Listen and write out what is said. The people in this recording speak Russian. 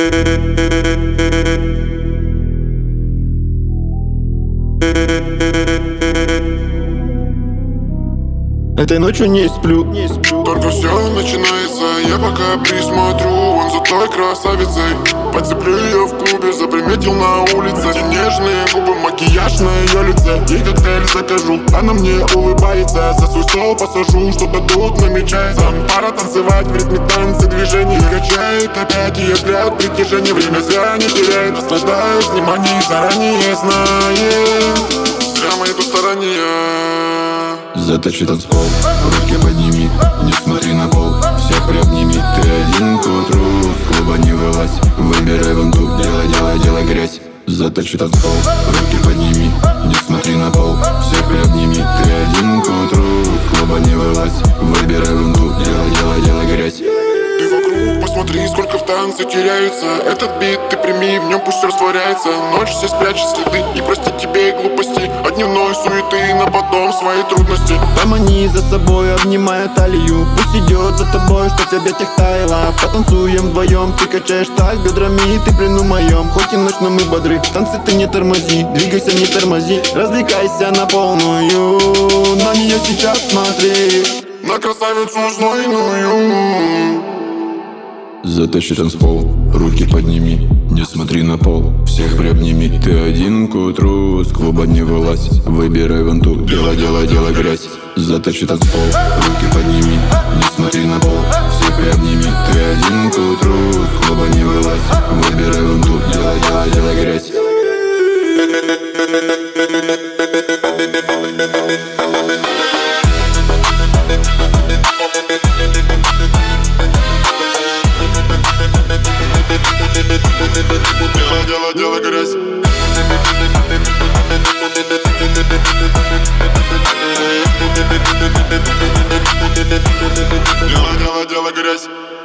Этой ночью не сплю. Только все начинается, я пока присмотрю вон за той красавицей. Подцеплю ее в клубе, заприметил на улице. Эти нежные губы, макияж на ее лице. Ей коктейль закажу, она мне улыбается. За свой стол посажу, что-то тут намечается. Пора танцевать в ритме танца движений. Качает опять ее взгляд, притяжение. Время зря не теряет, наслаждаюсь вниманием. Заранее знает, зря мои тут старания. Заточи танцпол, руки подними, не смотри на пол, всех приобними. Ты один к утру, с клуба не вылазь, выбирай вон ту, делай грязь. Заточи танцпол, руки подними, не смотри на пол, всех приобними. Ты один к утру, с клуба не вылазь, выбирай вон ту, делай грязь. Ты вокруг посмотри, сколько в танце теряется. Этот бит ты прими, в нем пусть растворяется. Ночь все спрячет следы и простит тебе и глупости от дневной суеты, на потом свои трудности. Помани за собой, обнимая талию. Пусть идет за тобой, что в объятиях таяла. Потанцуем вдвоем, ты качаешь так бедрами. Ты в плену моем, хоть и ночь, но мы бодры. В танце ты не тормози, двигайся, не тормози. Развлекайся на полную, на нее сейчас смотри. На красавицу знойную. Затащи танцпол, руки подними, не смотри на пол, всех приобними. Ты один к утру, с клуба не вылазь, выбирай вон ту, делай грязь. Затащи танцпол, руки подними, не смотри на пол, всех приобними. Ты один к утру, с клуба не вылазь, выбирай вон ту, делай грязь. Делай грязь. Делай грязь.